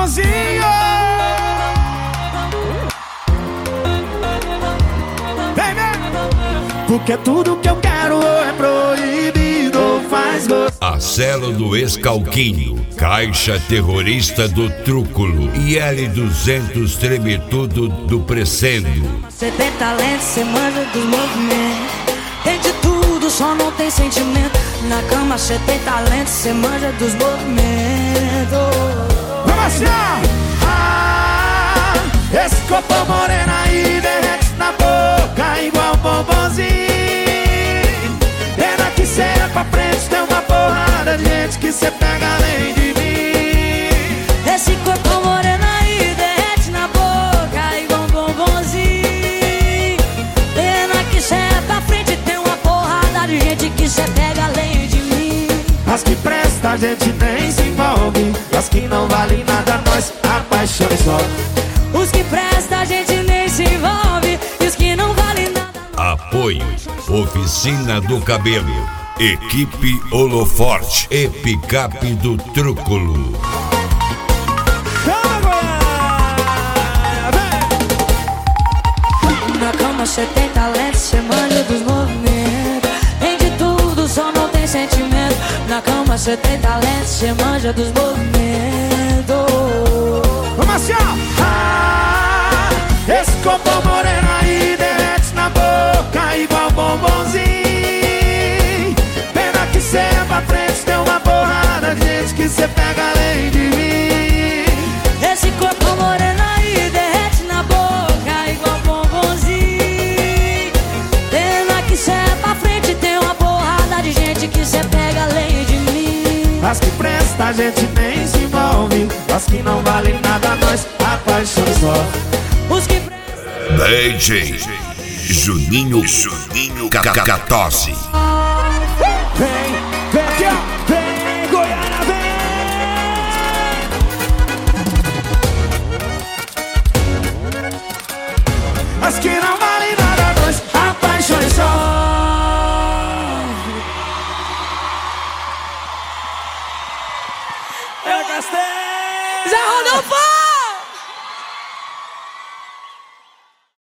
bombonzinho. Vem, vem. Porque tudo que eu quero é proibido ou faz gosto. Acelo do Escalquinho, Caixa Terrorista do Trúculo e L200 Tremetudo do Precendo. Cê tem talento, cê manja dos movimentos. Tem de tudo, só não tem sentimento. Na cama cê tem talento, cê manja dos movimentos. Vamos assim, esse corpo moreno aí derrete na boca igual bombonzinho. Pena que cê é pra frente, tem uma porrada de gente que cê pega além de mim. Esse corpo moreno aí derrete na boca igual bombonzinho. Pena que cê é pra frente, tem uma porrada de gente que cê pega além de mim. As que presta a gente nem se envolve, as que não valem nada nós apaixona só. Os que presta a gente nem se envolve, e os que não valem nada. Apoio Oficina do Cabelo, Equipe Holoforte e Picape do Trúculo. Na cama cê tem talento, cê manja dos movimentos. Tem de tudo, só não tem sentimento. Na cama cê tem talento, cê manja dos movimentos. Vamos assim, esse corpo moreno aí derrete na boca igual bombonzinho. Pena que cê é pra frente, tem uma porrada de gente que cê pega além de mim. Esse corpo moreno aí derrete na boca igual bombonzinho. Pena que cê é pra frente, tem uma porrada de gente que cê pega além de mim. As que presta a gente nem se envolve, as que não valem nada nós apaixona só. Os que DJ Juninho Cacatosse. Vem, vem aqui, ó, vem, Goiânia, vem. As que não valem nada nós apaixona só. Já rodou fora!